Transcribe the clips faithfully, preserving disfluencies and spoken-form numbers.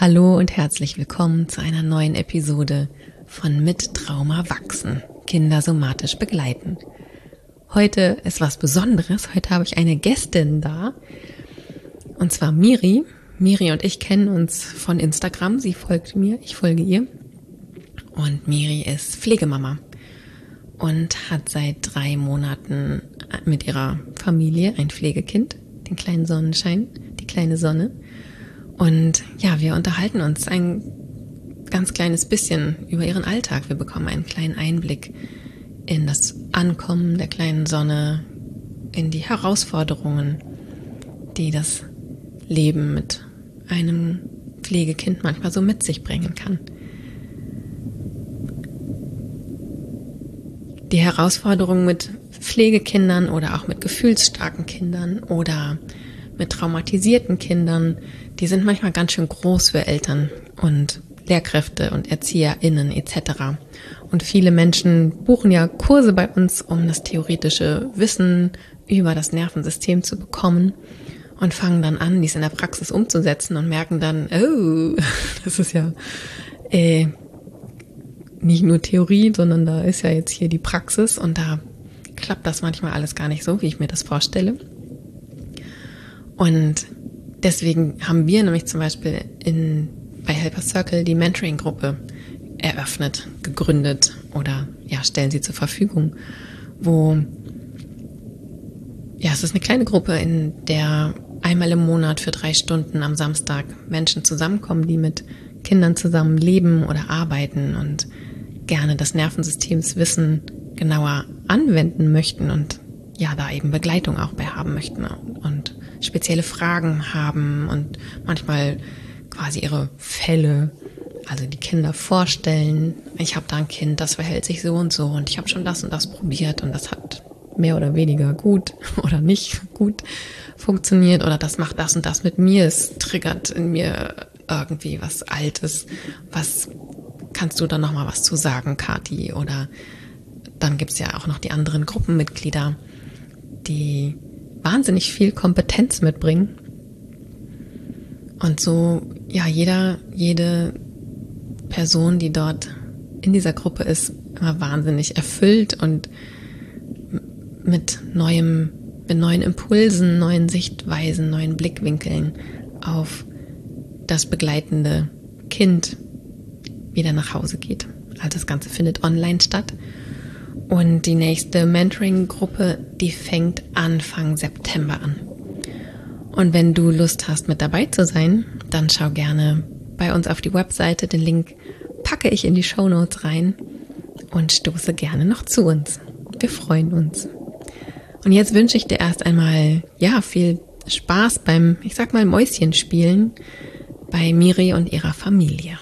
Hallo und herzlich willkommen zu einer neuen Episode von Mit Trauma wachsen, Kinder somatisch begleiten. Heute ist was Besonderes, heute habe ich eine Gästin da und zwar Miri. Miri und ich kennen uns von Instagram, sie folgt mir, ich folge ihr und Miri ist Pflegemama und hat seit drei Monaten mit ihrer Familie ein Pflegekind, den kleinen Sonnenschein, die kleine Sonne. Und ja, wir unterhalten uns ein ganz kleines bisschen über ihren Alltag. Wir bekommen einen kleinen Einblick in das Ankommen der kleinen Sonne, in die Herausforderungen, die das Leben mit einem Pflegekind manchmal so mit sich bringen kann. Die Herausforderungen mit Pflegekindern oder auch mit gefühlsstarken Kindern oder mit traumatisierten Kindern, die sind manchmal ganz schön groß für Eltern und Lehrkräfte und ErzieherInnen et cetera. Und viele Menschen buchen ja Kurse bei uns, um das theoretische Wissen über das Nervensystem zu bekommen und fangen dann an, dies in der Praxis umzusetzen und merken dann, oh, das ist ja äh, nicht nur Theorie, sondern da ist ja jetzt hier die Praxis und da klappt das manchmal alles gar nicht so, wie ich mir das vorstelle. Und deswegen haben wir nämlich zum Beispiel in, bei Helper Circle die Mentoring-Gruppe eröffnet, gegründet oder ja, stellen sie zur Verfügung, wo, ja, es ist eine kleine Gruppe, in der einmal im Monat für drei Stunden am Samstag Menschen zusammenkommen, die mit Kindern zusammen leben oder arbeiten und gerne das Nervensystemswissen genauer anwenden möchten und ja, da eben Begleitung auch bei haben möchten und spezielle Fragen haben und manchmal quasi ihre Fälle, also die Kinder vorstellen. Ich habe da ein Kind, das verhält sich so und so und ich habe schon das und das probiert und das hat mehr oder weniger gut oder nicht gut funktioniert oder das macht das und das mit mir. Es triggert in mir irgendwie was Altes. Was kannst du da nochmal was zu sagen, Kathi? Oder dann gibt's ja auch noch die anderen Gruppenmitglieder, die wahnsinnig viel Kompetenz mitbringen. Und so, ja, jeder, jede Person, die dort in dieser Gruppe ist, immer wahnsinnig erfüllt und mit neuem, mit neuen Impulsen, neuen Sichtweisen, neuen Blickwinkeln auf das begleitende Kind wieder nach Hause geht. Also das Ganze findet online statt. Und die nächste Mentoring-Gruppe, die fängt Anfang September an. Und wenn du Lust hast, mit dabei zu sein, dann schau gerne bei uns auf die Webseite. Den Link packe ich in die Shownotes rein und stoße gerne noch zu uns. Wir freuen uns. Und jetzt wünsche ich dir erst einmal, ja, viel Spaß beim, ich sag mal, Mäuschenspielen bei Miri und ihrer Familie.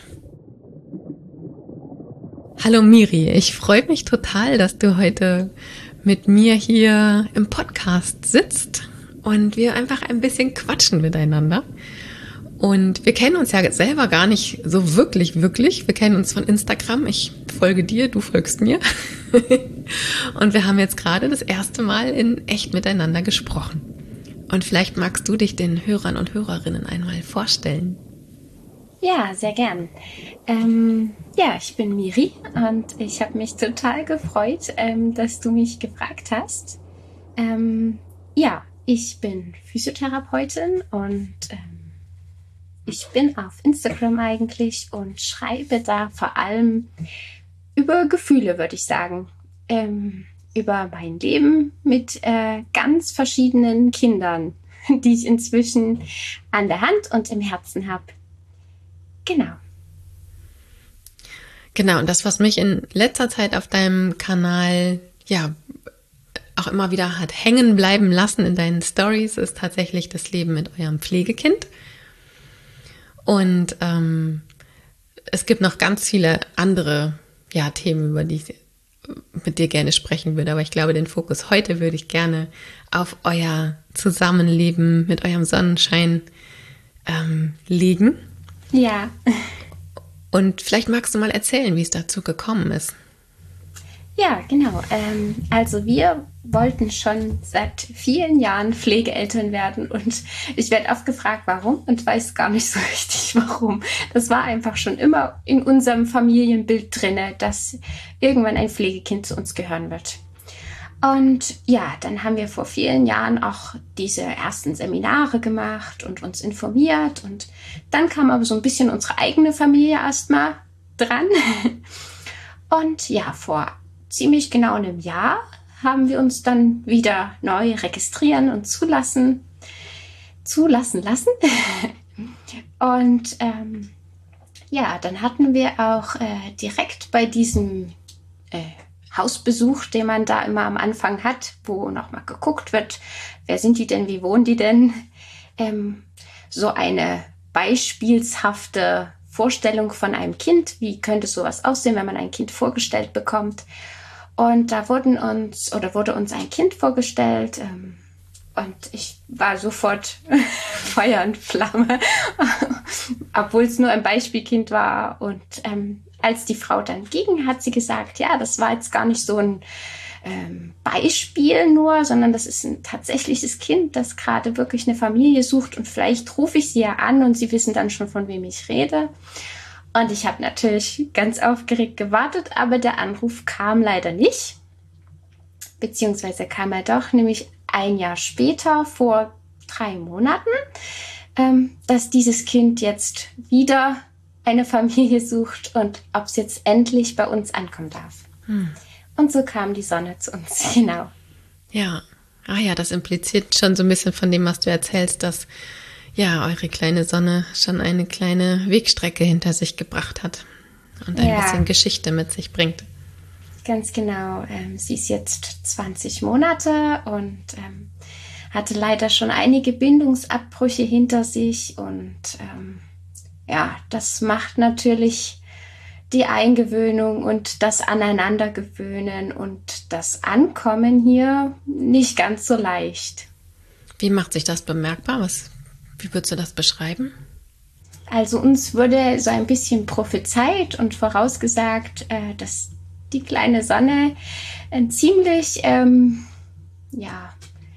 Hallo Miri, ich freue mich total, dass du heute mit mir hier im Podcast sitzt und wir einfach ein bisschen quatschen miteinander. Und wir kennen uns ja selber gar nicht so wirklich, wirklich. Wir kennen uns von Instagram. Ich folge dir, du folgst mir. Und wir haben jetzt gerade das erste Mal in echt miteinander gesprochen. Und vielleicht magst du dich den Hörern und Hörerinnen einmal vorstellen. Ja, sehr gern. Ähm, ja, ich bin Miri und ich habe mich total gefreut, ähm, dass du mich gefragt hast. Ähm, ja, ich bin Physiotherapeutin und ähm, ich bin auf Instagram eigentlich und schreibe da vor allem über Gefühle, würde ich sagen. Ähm, über mein Leben mit äh, ganz verschiedenen Kindern, die ich inzwischen an der Hand und im Herzen habe. Genau. Genau, und das, was mich in letzter Zeit auf deinem Kanal ja auch immer wieder hat hängen bleiben lassen in deinen Stories, ist tatsächlich das Leben mit eurem Pflegekind. Und ähm, es gibt noch ganz viele andere ja, Themen, über die ich mit dir gerne sprechen würde. Aber ich glaube, den Fokus heute würde ich gerne auf euer Zusammenleben mit eurem Sonnenschein ähm, legen. Ja. Und vielleicht magst du mal erzählen, wie es dazu gekommen ist. Ja, genau. Ähm, also wir wollten schon seit vielen Jahren Pflegeeltern werden und ich werde oft gefragt, warum und weiß gar nicht so richtig, warum. Das war einfach schon immer in unserem Familienbild drinne, dass irgendwann ein Pflegekind zu uns gehören wird. Und ja, dann haben wir vor vielen Jahren auch diese ersten Seminare gemacht und uns informiert und dann kam aber so ein bisschen unsere eigene Familie erstmal dran. Und ja, vor ziemlich genau einem Jahr haben wir uns dann wieder neu registrieren und zulassen, zulassen lassen. Und ähm, ja, dann hatten wir auch äh, direkt bei diesem äh, Hausbesuch, den man da immer am Anfang hat, wo nochmal geguckt wird, wer sind die denn, wie wohnen die denn, ähm, so eine beispielshafte Vorstellung von einem Kind, wie könnte sowas aussehen, wenn man ein Kind vorgestellt bekommt. Und da wurden uns oder wurde uns ein Kind vorgestellt ähm, und ich war sofort Feuer und Flamme, obwohl es nur ein Beispielkind war. Und ähm, als die Frau dann ging, hat sie gesagt, ja, das war jetzt gar nicht so ein ähm, Beispiel nur, sondern das ist ein tatsächliches Kind, das gerade wirklich eine Familie sucht und vielleicht rufe ich sie ja an und sie wissen dann schon, von wem ich rede. Und ich habe natürlich ganz aufgeregt gewartet, aber der Anruf kam leider nicht. Beziehungsweise kam er doch, nämlich ein Jahr später, vor drei Monaten, ähm, dass dieses Kind jetzt wieder eine Familie sucht und ob es jetzt endlich bei uns ankommen darf. Hm. Und so kam die Sonne zu uns, genau. Ja, ah ja, das impliziert schon so ein bisschen von dem, was du erzählst, dass ja, eure kleine Sonne schon eine kleine Wegstrecke hinter sich gebracht hat und ein ja. bisschen Geschichte mit sich bringt. Ganz genau. Ähm, sie ist jetzt zwanzig Monate und ähm, hatte leider schon einige Bindungsabbrüche hinter sich und ähm, ja, das macht natürlich die Eingewöhnung und das Aneinandergewöhnen und das Ankommen hier nicht ganz so leicht. Wie macht sich das bemerkbar? Was Wie würdest du das beschreiben? Also uns wurde so ein bisschen prophezeit und vorausgesagt, äh, dass die kleine Sonne ein ziemlich ähm, ja,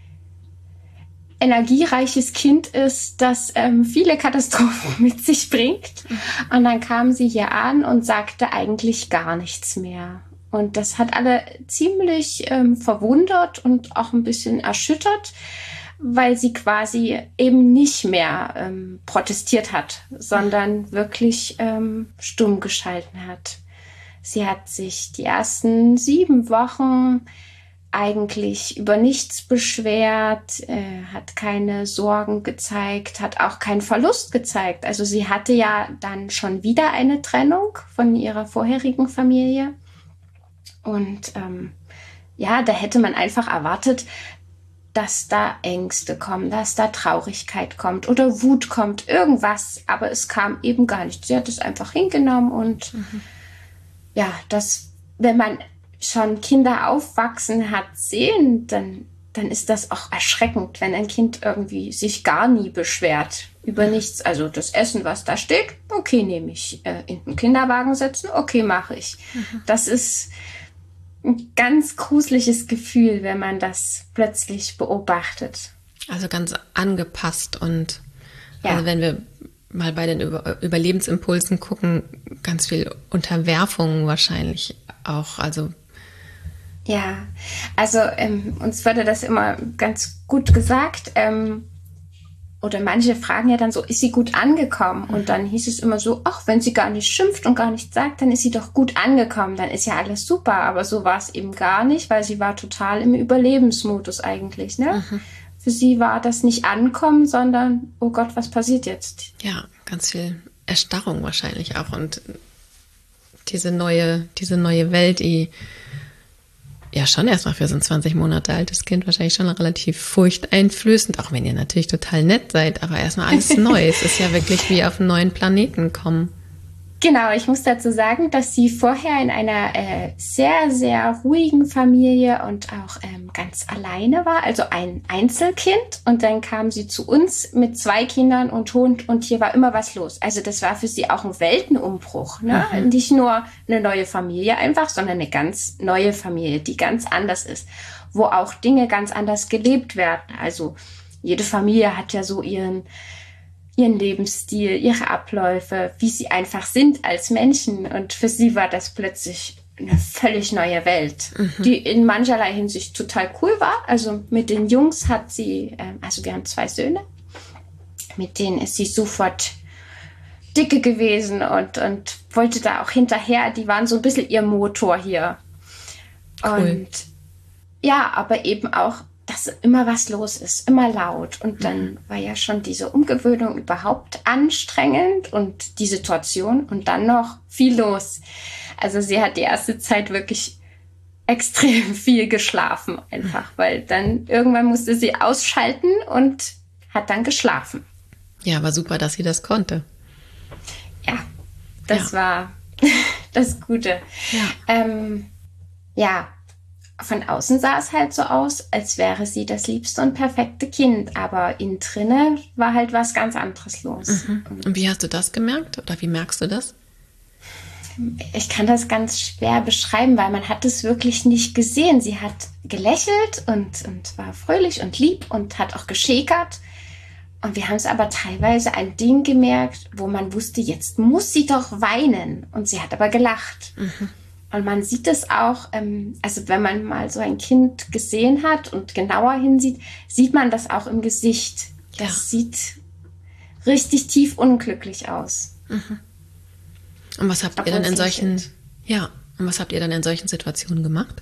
energiereiches Kind ist, das ähm, viele Katastrophen mit sich bringt. Und dann kam sie hier an und sagte eigentlich gar nichts mehr. Und das hat alle ziemlich ähm, verwundert und auch ein bisschen erschüttert, weil sie quasi eben nicht mehr ähm, protestiert hat, sondern wirklich ähm, stumm geschalten hat. Sie hat sich die ersten sieben Wochen eigentlich über nichts beschwert, äh, hat keine Sorgen gezeigt, hat auch keinen Verlust gezeigt. Also sie hatte ja dann schon wieder eine Trennung von ihrer vorherigen Familie. Und ähm, ja, da hätte man einfach erwartet, dass da Ängste kommen, dass da Traurigkeit kommt oder Wut kommt, irgendwas. Aber es kam eben gar nicht. Sie hat es einfach hingenommen und mhm. ja, das, wenn man schon Kinder aufwachsen hat sehen, dann, dann ist das auch erschreckend, wenn ein Kind irgendwie sich gar nie beschwert über nichts. Also das Essen, was da steht, okay, nehme ich. Äh, in den Kinderwagen setzen, okay, mache ich. Mhm. Das ist ein ganz gruseliges Gefühl, wenn man das plötzlich beobachtet. Also ganz angepasst und ja. Also wenn wir mal bei den Über- Überlebensimpulsen gucken, ganz viel Unterwerfung wahrscheinlich auch, also ja, also ähm, uns wurde das immer ganz gut gesagt, ähm, oder manche fragen ja dann so, ist sie gut angekommen? Und dann hieß es immer so, ach, wenn sie gar nicht schimpft und gar nichts sagt, dann ist sie doch gut angekommen, dann ist ja alles super. Aber so war es eben gar nicht, weil sie war total im Überlebensmodus eigentlich, ne? Mhm. Für sie war das nicht Ankommen, sondern, oh Gott, was passiert jetzt? Ja, ganz viel Erstarrung wahrscheinlich auch und diese neue, diese neue Welt, die ja schon erstmal für so ein zwanzig Monate altes Kind wahrscheinlich schon relativ furchteinflößend, auch wenn ihr natürlich total nett seid, aber erstmal alles neu. Es ist ja wirklich wie auf einen neuen Planeten kommen. Genau, ich muss dazu sagen, dass sie vorher in einer äh, sehr, sehr ruhigen Familie und auch ähm, ganz alleine war, also ein Einzelkind. Und dann kam sie zu uns mit zwei Kindern und Hund und hier war immer was los. Also das war für sie auch ein Weltenumbruch. Ne? Mhm. Nicht nur eine neue Familie einfach, sondern eine ganz neue Familie, die ganz anders ist, wo auch Dinge ganz anders gelebt werden. Also jede Familie hat ja so ihren ihren Lebensstil, ihre Abläufe, wie sie einfach sind als Menschen. Und für sie war das plötzlich eine völlig neue Welt, mhm. die in mancherlei Hinsicht total cool war. Also mit den Jungs hat sie, also wir haben zwei Söhne, mit denen ist sie sofort dicke gewesen und, und wollte da auch hinterher. Die waren so ein bisschen ihr Motor hier. Cool. Und ja, aber eben auch, dass immer was los ist, immer laut. Und dann war ja schon diese Umgewöhnung überhaupt anstrengend und die Situation und dann noch viel los. Also sie hat die erste Zeit wirklich extrem viel geschlafen einfach, weil dann irgendwann musste sie ausschalten und hat dann geschlafen. Ja, war super, dass sie das konnte. Ja, das ja. war das Gute. Ja. Ähm, ja, von außen sah es halt so aus, als wäre sie das liebste und perfekte Kind. Aber innen drinne war halt was ganz anderes los. Mhm. Und wie hast du das gemerkt? Oder wie merkst du das? Ich kann das ganz schwer beschreiben, weil man hat es wirklich nicht gesehen. Sie hat gelächelt und, und war fröhlich und lieb und hat auch geschäkert. Und wir haben es aber teilweise ein Ding gemerkt, wo man wusste, jetzt muss sie doch weinen. Und sie hat aber gelacht. Mhm. Und man sieht es auch, ähm, also wenn man mal so ein Kind gesehen hat und genauer hinsieht, sieht man das auch im Gesicht. Das ja. sieht richtig tief unglücklich aus. Mhm. Und was habt Obwohl ihr dann in solchen, sind. ja, und was habt ihr dann in solchen Situationen gemacht?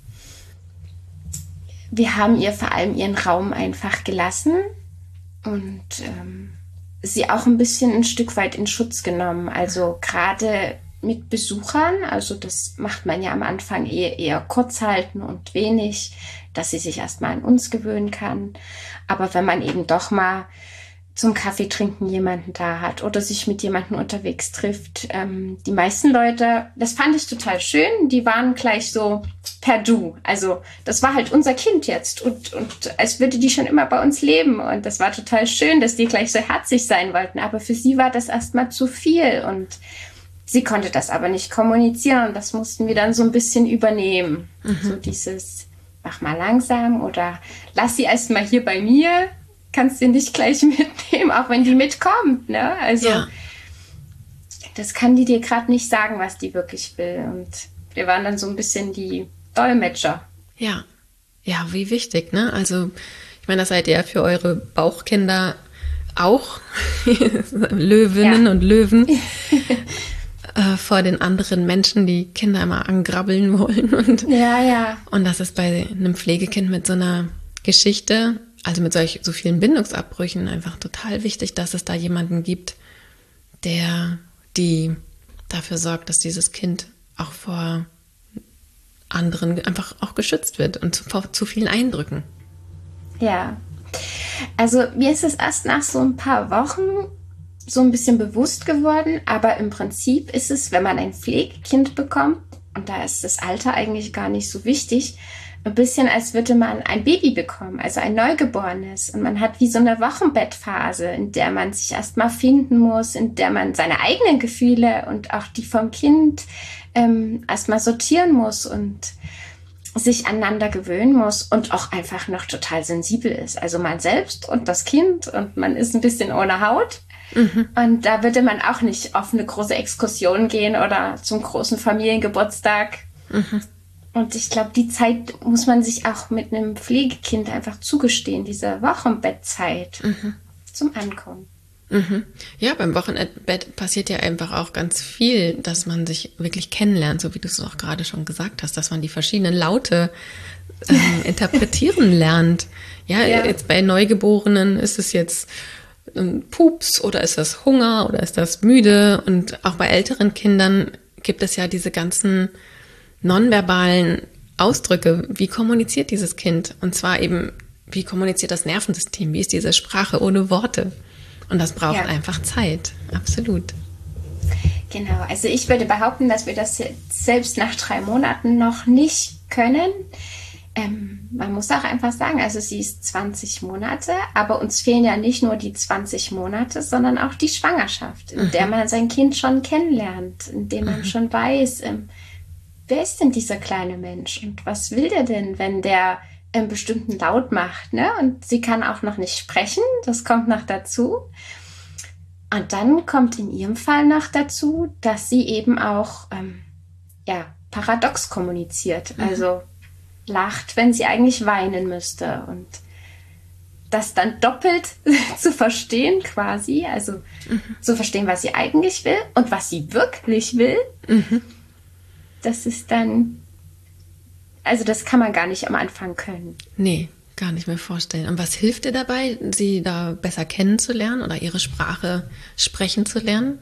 Wir haben ihr vor allem ihren Raum einfach gelassen und ähm, sie auch ein bisschen ein Stück weit in Schutz genommen. Also gerade mit Besuchern, also das macht man ja am Anfang eher, eher kurz halten und wenig, dass sie sich erstmal an uns gewöhnen kann. Aber wenn man eben doch mal zum Kaffee trinken jemanden da hat oder sich mit jemandem unterwegs trifft, ähm, die meisten Leute, das fand ich total schön, die waren gleich so per Du. Also das war halt unser Kind jetzt und, und als würde die schon immer bei uns leben und das war total schön, dass die gleich so herzlich sein wollten. Aber für sie war das erstmal zu viel und sie konnte das aber nicht kommunizieren und das mussten wir dann so ein bisschen übernehmen. Mhm. So dieses, mach mal langsam oder lass sie erst mal hier bei mir, kannst sie nicht gleich mitnehmen, auch wenn die mitkommt. Ne? Also ja. Das kann die dir gerade nicht sagen, was die wirklich will. Und wir waren dann so ein bisschen die Dolmetscher. Ja, ja, wie wichtig, ne? Also ich meine, das seid ihr ja für eure Bauchkinder auch Löwinnen ja. und Löwen. Vor den anderen Menschen, die Kinder immer angrabbeln wollen. Und, ja, ja. Und das ist bei einem Pflegekind mit so einer Geschichte, also mit solch, so vielen Bindungsabbrüchen einfach total wichtig, dass es da jemanden gibt, der die dafür sorgt, dass dieses Kind auch vor anderen einfach auch geschützt wird und vor zu vielen Eindrücken. Ja, also mir ist es erst nach so ein paar Wochen so ein bisschen bewusst geworden, aber im Prinzip ist es, wenn man ein Pflegekind bekommt, und da ist das Alter eigentlich gar nicht so wichtig, ein bisschen, als würde man ein Baby bekommen, also ein Neugeborenes. Und man hat wie so eine Wochenbettphase, in der man sich erstmal finden muss, in der man seine eigenen Gefühle und auch die vom Kind ähm, erstmal sortieren muss und sich aneinander gewöhnen muss und auch einfach noch total sensibel ist. Also man selbst und das Kind und man ist ein bisschen ohne Haut. Mhm. Und da würde man auch nicht auf eine große Exkursion gehen oder zum großen Familiengeburtstag. Mhm. Und ich glaube, die Zeit muss man sich auch mit einem Pflegekind einfach zugestehen, diese Wochenbettzeit mhm. zum Ankommen. Mhm. Ja, beim Wochenbett passiert ja einfach auch ganz viel, dass man sich wirklich kennenlernt, so wie du es auch gerade schon gesagt hast, dass man die verschiedenen Laute ähm, interpretieren lernt. Ja, ja, jetzt bei Neugeborenen ist es jetzt ein Pups oder ist das Hunger oder ist das müde? Und auch bei älteren Kindern gibt es ja diese ganzen nonverbalen Ausdrücke. Wie kommuniziert dieses Kind? Und zwar eben, wie kommuniziert das Nervensystem? Wie ist diese Sprache ohne Worte? Und das braucht ja. einfach Zeit. Absolut. Genau, also ich würde behaupten, dass wir das jetzt selbst nach drei Monaten noch nicht können. Ähm, man muss auch einfach sagen, also sie ist zwanzig Monate, aber uns fehlen ja nicht nur die zwanzig Monate, sondern auch die Schwangerschaft, in mhm. der man sein Kind schon kennenlernt, in dem man mhm. schon weiß, ähm, wer ist denn dieser kleine Mensch und was will der denn, wenn der einen bestimmten Laut macht, ne? Und sie kann auch noch nicht sprechen, das kommt noch dazu. Und dann kommt in ihrem Fall noch dazu, dass sie eben auch ähm, ja, paradox kommuniziert. Mhm. Also lacht, wenn sie eigentlich weinen müsste. Und das dann doppelt zu verstehen quasi. Also mhm. zu verstehen, was sie eigentlich will und was sie wirklich will. Mhm. Das ist dann, also das kann man gar nicht am Anfang können. Nee. Gar nicht mehr vorstellen. Und was hilft dir dabei, sie da besser kennenzulernen oder ihre Sprache sprechen zu lernen?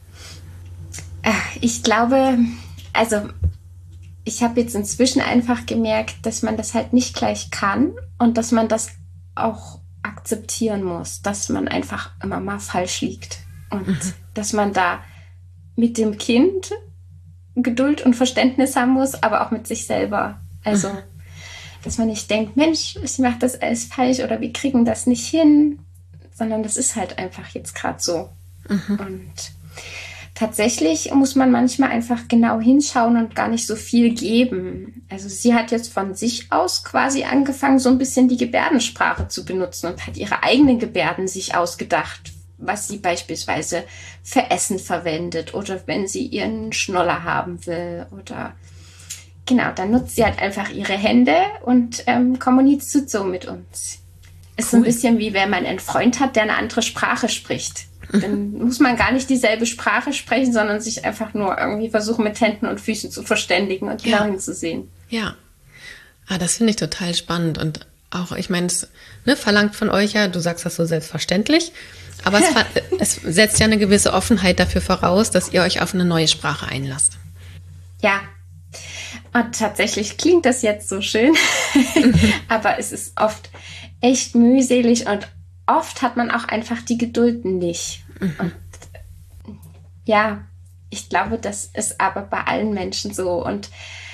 Ich glaube, also ich habe jetzt inzwischen einfach gemerkt, dass man das halt nicht gleich kann und dass man das auch akzeptieren muss, dass man einfach immer mal falsch liegt und mhm. dass man da mit dem Kind Geduld und Verständnis haben muss, aber auch mit sich selber. Also mhm. dass man nicht denkt, Mensch, ich mache das alles falsch oder wir kriegen das nicht hin, sondern das ist halt einfach jetzt gerade so. Mhm. Und tatsächlich muss man manchmal einfach genau hinschauen und gar nicht so viel geben. Also sie hat jetzt von sich aus quasi angefangen, so ein bisschen die Gebärdensprache zu benutzen und hat ihre eigenen Gebärden sich ausgedacht, was sie beispielsweise für Essen verwendet oder wenn sie ihren Schnoller haben will oder genau, dann nutzt sie halt einfach ihre Hände und ähm, kommuniziert so mit uns. Ist cool. So ein bisschen wie wenn man einen Freund hat, der eine andere Sprache spricht. Dann muss man gar nicht dieselbe Sprache sprechen, sondern sich einfach nur irgendwie versuchen, mit Händen und Füßen zu verständigen und genau ja. hinzusehen. Ja, ah, das finde ich total spannend. Und auch, ich meine, es ne, verlangt von euch ja, du sagst das so selbstverständlich, aber es, es setzt ja eine gewisse Offenheit dafür voraus, dass ihr euch auf eine neue Sprache einlasst. Ja. Und tatsächlich klingt das jetzt so schön, mhm. aber es ist oft echt mühselig und oft hat man auch einfach die Geduld nicht. Mhm. Und ja, ich glaube, das ist aber bei allen Menschen so. Und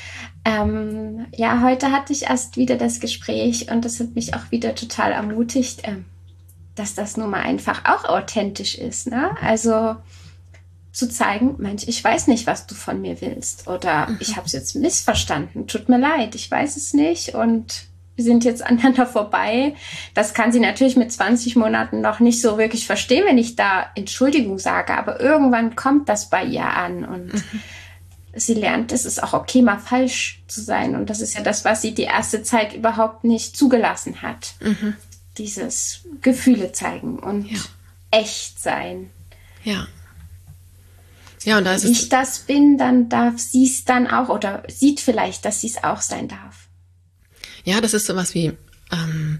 ähm, ja, heute hatte ich erst wieder das Gespräch und das hat mich auch wieder total ermutigt, ähm, dass das nun mal einfach auch authentisch ist, ne? Also zu zeigen, Mensch, ich weiß nicht, was du von mir willst oder mhm. ich habe es jetzt missverstanden, tut mir leid, ich weiß es nicht und wir sind jetzt aneinander vorbei. Das kann sie natürlich mit zwanzig Monaten noch nicht so wirklich verstehen, wenn ich da Entschuldigung sage, aber irgendwann kommt das bei ihr an und mhm. sie lernt, es ist auch okay, mal falsch zu sein und das ist ja das, was sie die erste Zeit überhaupt nicht zugelassen hat. Mhm. Dieses Gefühle zeigen und ja. echt sein. Ja. Ja, und da ist Wenn ich das bin, dann darf sie es dann auch oder sieht vielleicht, dass sie es auch sein darf. Ja, das ist sowas wie, ähm,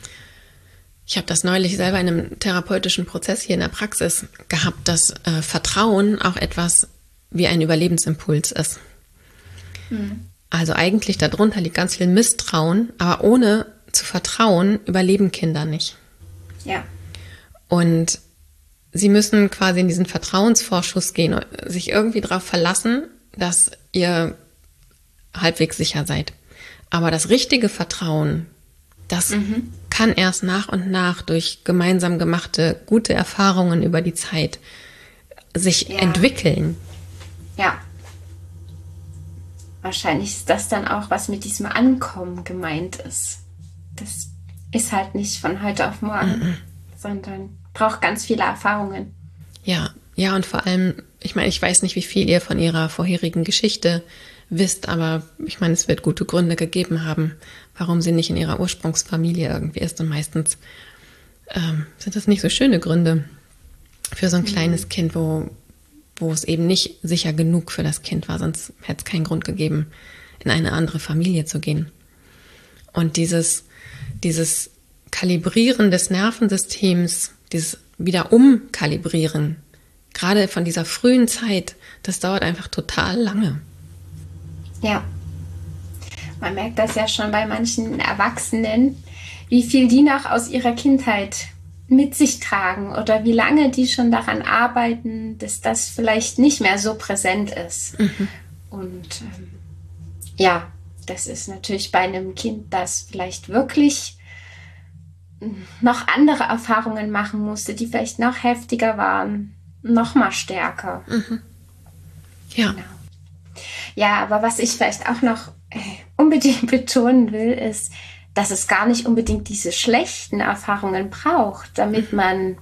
ich habe das neulich selber in einem therapeutischen Prozess hier in der Praxis gehabt, dass äh, Vertrauen auch etwas wie ein Überlebensimpuls ist. Mhm. Also eigentlich darunter liegt ganz viel Misstrauen, aber ohne zu vertrauen überleben Kinder nicht. Ja. Und sie müssen quasi in diesen Vertrauensvorschuss gehen und sich irgendwie darauf verlassen, dass ihr halbwegs sicher seid. Aber das richtige Vertrauen, das mhm. kann erst nach und nach durch gemeinsam gemachte gute Erfahrungen über die Zeit sich ja. entwickeln. Ja. Wahrscheinlich ist das dann auch, was mit diesem Ankommen gemeint ist. Das ist halt nicht von heute auf morgen, mhm. sondern braucht ganz viele Erfahrungen. Ja, ja, und vor allem, ich meine, ich weiß nicht, wie viel ihr von ihrer vorherigen Geschichte wisst, aber ich meine, es wird gute Gründe gegeben haben, warum sie nicht in ihrer Ursprungsfamilie irgendwie ist. Und meistens ähm, sind das nicht so schöne Gründe für so ein mhm. kleines Kind, wo, wo es eben nicht sicher genug für das Kind war, sonst hätte es keinen Grund gegeben, in eine andere Familie zu gehen. Und dieses, dieses Kalibrieren des Nervensystems, dieses wieder umkalibrieren, gerade von dieser frühen Zeit, das dauert einfach total lange. Ja, man merkt das ja schon bei manchen Erwachsenen, wie viel die noch aus ihrer Kindheit mit sich tragen oder wie lange die schon daran arbeiten, dass das vielleicht nicht mehr so präsent ist. Mhm. Und ähm, ja, das ist natürlich bei einem Kind, das vielleicht wirklich noch andere Erfahrungen machen musste, die vielleicht noch heftiger waren, noch mal stärker. Mhm. Ja. Genau. Ja, aber was ich vielleicht auch noch äh, unbedingt betonen will, ist, dass es gar nicht unbedingt diese schlechten Erfahrungen braucht, damit man,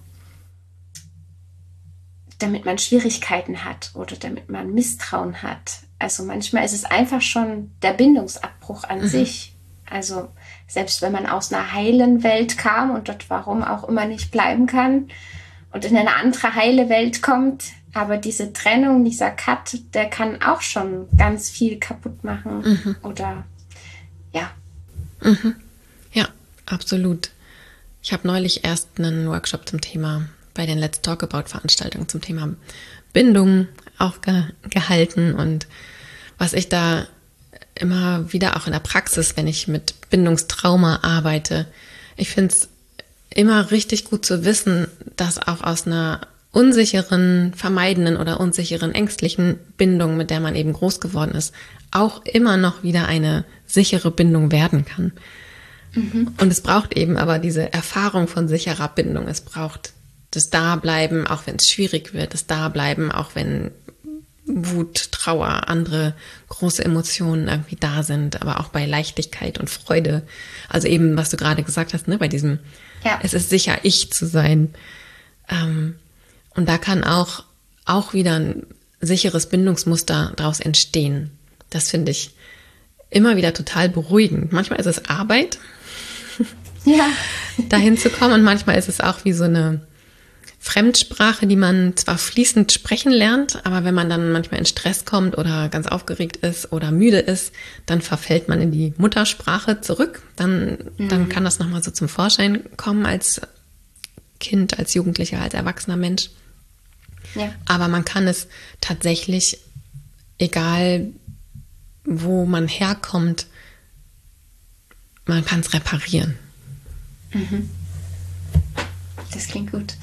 damit man Schwierigkeiten hat oder damit man Misstrauen hat. Also manchmal ist es einfach schon der Bindungsabbruch an mhm. sich. Also selbst wenn man aus einer heilen Welt kam und dort warum auch immer nicht bleiben kann und in eine andere heile Welt kommt, aber diese Trennung, dieser Cut, der kann auch schon ganz viel kaputt machen. Mhm. Oder ja. Mhm. Ja, absolut. Ich habe neulich erst einen Workshop zum Thema bei den Let's Talk About Veranstaltungen zum Thema Bindung auch ge- gehalten. Und was ich da immer wieder auch in der Praxis, wenn ich mit Bindungstrauma arbeite, ich finde es immer richtig gut zu wissen, dass auch aus einer unsicheren, vermeidenden oder unsicheren, ängstlichen Bindung, mit der man eben groß geworden ist, auch immer noch wieder eine sichere Bindung werden kann. Mhm. Und es braucht eben aber diese Erfahrung von sicherer Bindung. Es braucht das Dableiben, auch wenn es schwierig wird, das Dableiben, auch wenn Wut, Trauer, andere große Emotionen irgendwie da sind, aber auch bei Leichtigkeit und Freude. Also eben, was du gerade gesagt hast, ne, bei diesem, ja. Es ist sicher, ich zu sein. Ähm, und da kann auch, auch wieder ein sicheres Bindungsmuster daraus entstehen. Das finde ich immer wieder total beruhigend. Manchmal ist es Arbeit, ja. dahin zu kommen, und manchmal ist es auch wie so eine Fremdsprache, die man zwar fließend sprechen lernt, aber wenn man dann manchmal in Stress kommt oder ganz aufgeregt ist oder müde ist, dann verfällt man in die Muttersprache zurück. Dann, mhm. dann kann das nochmal so zum Vorschein kommen als Kind, als Jugendlicher, als erwachsener Mensch. Ja. Aber man kann es tatsächlich, egal wo man herkommt, man kann es reparieren. Mhm. Das klingt gut.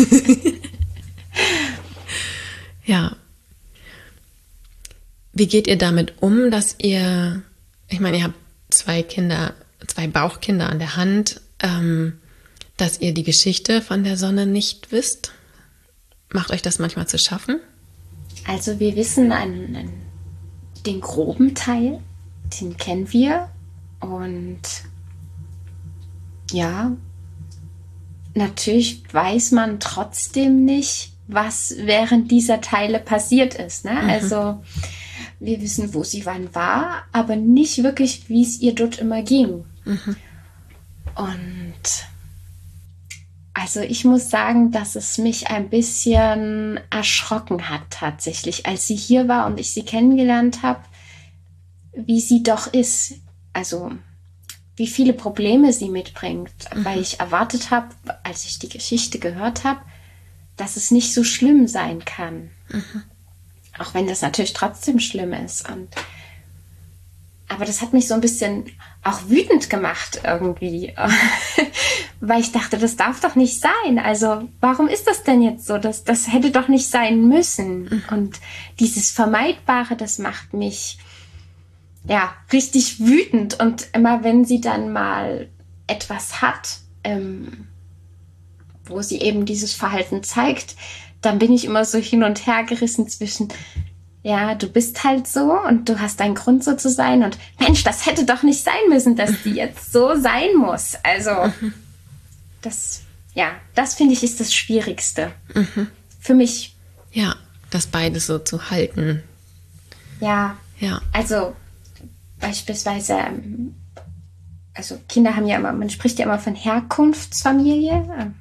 Ja. Wie geht ihr damit um, dass ihr, ich meine, ihr habt zwei Kinder, zwei Bauchkinder an der Hand, ähm, dass ihr die Geschichte von der Sonne nicht wisst? Macht euch das manchmal zu schaffen? Also wir wissen einen, einen, den groben Teil, den kennen wir. Und ja, natürlich weiß man trotzdem nicht, was während dieser Teile passiert ist. Ne? Mhm. Also wir wissen, wo sie wann war, aber nicht wirklich, wie es ihr dort immer ging. Mhm. Und also ich muss sagen, dass es mich ein bisschen erschrocken hat tatsächlich, als sie hier war und ich sie kennengelernt habe, wie sie doch ist. Also wie viele Probleme sie mitbringt, mhm. weil ich erwartet habe, als ich die Geschichte gehört habe, dass es nicht so schlimm sein kann. Mhm. Auch wenn das natürlich trotzdem schlimm ist. Und, aber das hat mich so ein bisschen auch wütend gemacht irgendwie, weil ich dachte, das darf doch nicht sein. Also warum ist das denn jetzt so? Das, das hätte doch nicht sein müssen. Mhm. Und dieses Vermeidbare, das macht mich ja, richtig wütend. Und immer wenn sie dann mal etwas hat, ähm, wo sie eben dieses Verhalten zeigt, dann bin ich immer so hin und her gerissen zwischen, ja, du bist halt so und du hast deinen Grund so zu sein und Mensch, das hätte doch nicht sein müssen, dass die jetzt so sein muss. Also das, ja, das finde ich ist das Schwierigste. Mhm. Für mich. Ja, das beides so zu halten. Ja, ja. Also beispielsweise, also Kinder haben ja immer, man spricht ja immer von Herkunftsfamilie.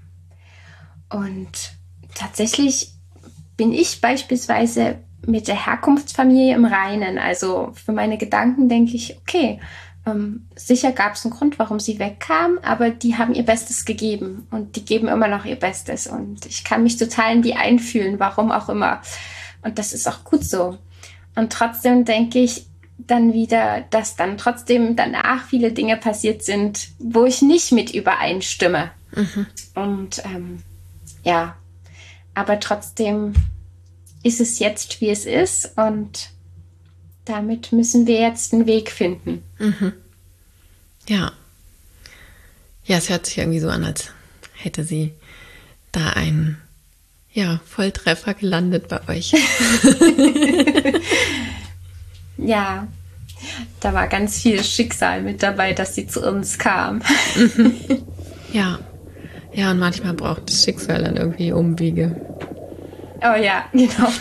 Und tatsächlich bin ich beispielsweise mit der Herkunftsfamilie im Reinen. Also für meine Gedanken denke ich, okay, ähm, sicher gab es einen Grund, warum sie wegkam, aber die haben ihr Bestes gegeben und die geben immer noch ihr Bestes. Und ich kann mich total in die einfühlen, warum auch immer. Und das ist auch gut so. Und trotzdem denke ich, dann wieder, dass dann trotzdem danach viele Dinge passiert sind, wo ich nicht mit übereinstimme. Mhm. Und ähm, ja, aber trotzdem ist es jetzt, wie es ist, und damit müssen wir jetzt einen Weg finden. Mhm. Ja. Ja, es hört sich irgendwie so an, als hätte sie da einen, ja, Volltreffer gelandet bei euch. Ja, da war ganz viel Schicksal mit dabei, dass sie zu uns kam. Mhm. Ja. Ja, und manchmal braucht das Schicksal dann irgendwie Umwege. Oh ja, genau.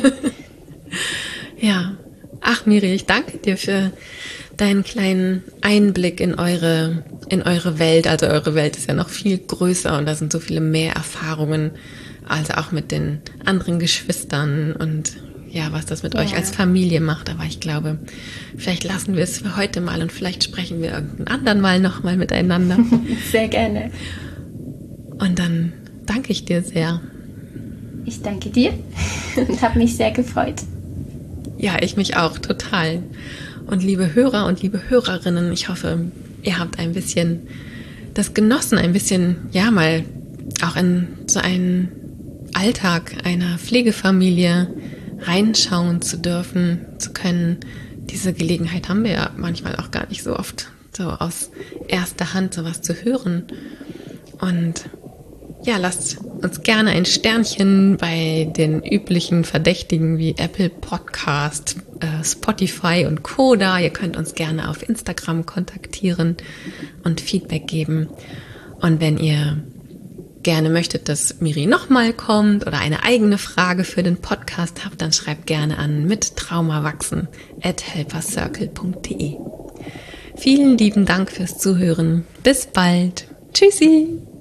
Ja. Ach, Miri, ich danke dir für deinen kleinen Einblick in eure, in eure Welt. Also eure Welt ist ja noch viel größer und da sind so viele mehr Erfahrungen, also auch mit den anderen Geschwistern und ja, was das mit ja. euch als Familie macht. Aber ich glaube, vielleicht lassen wir es für heute mal und vielleicht sprechen wir irgendeinen anderen Mal nochmal miteinander. Sehr gerne. Und dann danke ich dir sehr. Ich danke dir und habe mich sehr gefreut. Ja, ich mich auch, total. Und liebe Hörer und liebe Hörerinnen, ich hoffe, ihr habt ein bisschen das genossen, ein bisschen, ja, mal auch in so einen Alltag einer Pflegefamilie reinschauen zu dürfen, zu können. Diese Gelegenheit haben wir ja manchmal auch gar nicht so oft, so aus erster Hand sowas zu hören. Und ja, lasst uns gerne ein Sternchen bei den üblichen Verdächtigen wie Apple Podcast, äh, Spotify und Co. da. Ihr könnt uns gerne auf Instagram kontaktieren und Feedback geben. Und wenn ihr gerne möchtet, dass Miri nochmal kommt oder eine eigene Frage für den Podcast habt, dann schreibt gerne an mit traumawachsen at helpercircle punkt de. Vielen lieben Dank fürs Zuhören. Bis bald. Tschüssi.